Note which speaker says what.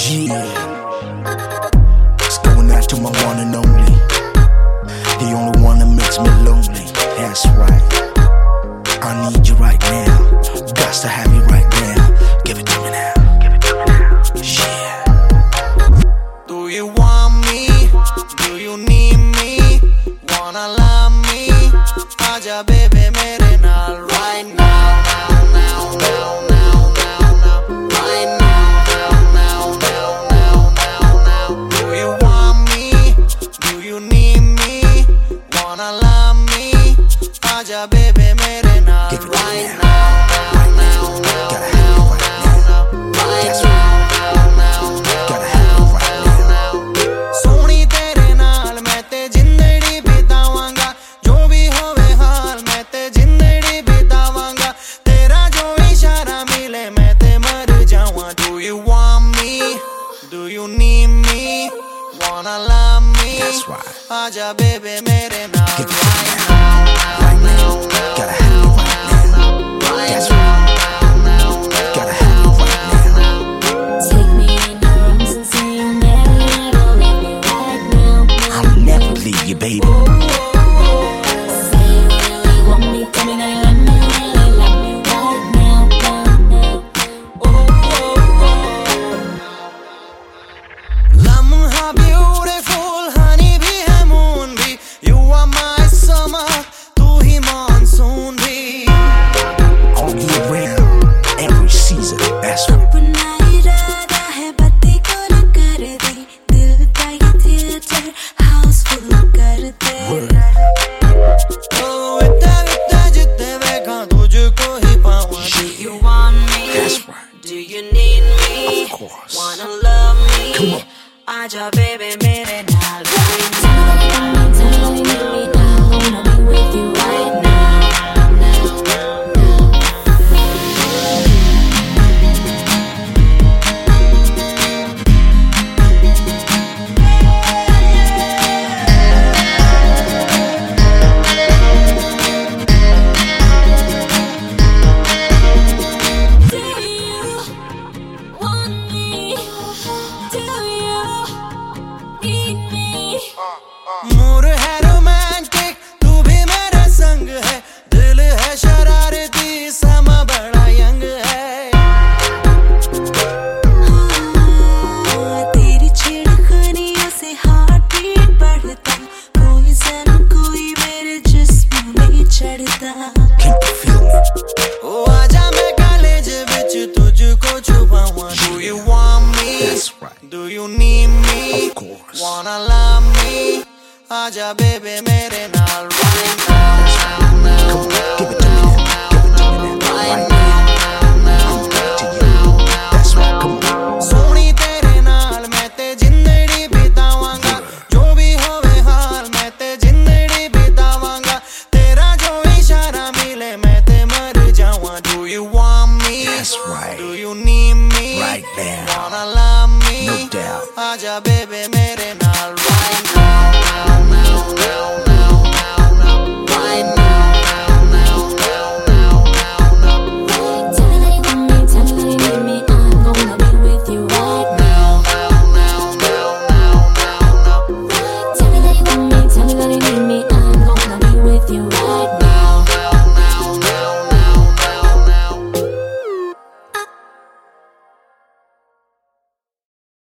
Speaker 1: Yeah, it's going out to my one and only, the only one that makes me lonely. That's right, I need you right now, got to have you right now. Give it to me now, give it to me now. Yeah.
Speaker 2: Do you want me? Do you need me? Wanna love me? Aja baby mere naal right now, now, now, now, now, now, now, right now, now, now, now, now, now. Do you want me? Do you need me? Wanna love me? Aja baby mere naal right now, now, now, now, now, now, right now, now, now, now, now. Soni tere naal main te zindagi bitawanga, jo bhi hove haal main te zindagi bitawanga, tera jo ishara mile main te mar jawan. Do you want me? Do you need me? Wanna love me?
Speaker 1: That's right.
Speaker 2: Aja baby mere naal
Speaker 1: Give it to me
Speaker 2: right
Speaker 1: now,
Speaker 2: now,
Speaker 1: right now. Gotta have you right now. That's right. Gotta have you right now.
Speaker 3: Take me in your arms and say you'll never leave me right now.
Speaker 1: I'll never leave you, baby.
Speaker 3: Say you really want me, tell me that you love me right now, now.
Speaker 2: Lamha beautiful, honey bhi hai moon bhi. You are my summer, tu hi monsoon bhi.
Speaker 1: All year round, every season. That's right.
Speaker 3: अपना इरादा है बातें को न कर दे, दिल का ये थिएटर हाउसफुल कर दे.
Speaker 2: Oh, इतना जितने देखा तुझको ही पाऊँ. Do you want me?
Speaker 1: That's right.
Speaker 2: Do you need me?
Speaker 1: Of course.
Speaker 2: Wanna love me?
Speaker 1: Come on.
Speaker 2: Aja baby mere naal right now.
Speaker 3: Tell me that you need me now, wanna be with you right now.
Speaker 2: Mood है romantic, तू भी मेरा संग है, दिल है शरारती, समा बड़ा यंग है.
Speaker 3: तेरी छेड़खानियों से हार्ट बीट बढ़ता, कोई सन कोई मेरे जिस्म में चढ़ता.
Speaker 1: Can't you feel me?
Speaker 2: ओ आजा मैं कॉलेज विच तुझको छुपाऊं. Do you want me?
Speaker 1: That's right.
Speaker 2: Do you need me?
Speaker 1: Of course.
Speaker 2: Wanna love me? Aja baby mere naal right now, now, now,
Speaker 1: Come on,
Speaker 2: now,
Speaker 1: give it to me now. Give it to me now. Right now. I'm back to you. That's right. Come on.
Speaker 2: Soni तेरे नाल मैं ते जिंदगी बितावांगा, जो भी होवे हाल मैं ते जिंदगी बितावांगा, तेरा जो इशारा मिले मैं ते मर जावां. Do you want me?
Speaker 1: That's right.
Speaker 2: Do you need me?
Speaker 1: Right now.
Speaker 2: Wanna love me?
Speaker 1: No doubt.
Speaker 2: Aja baby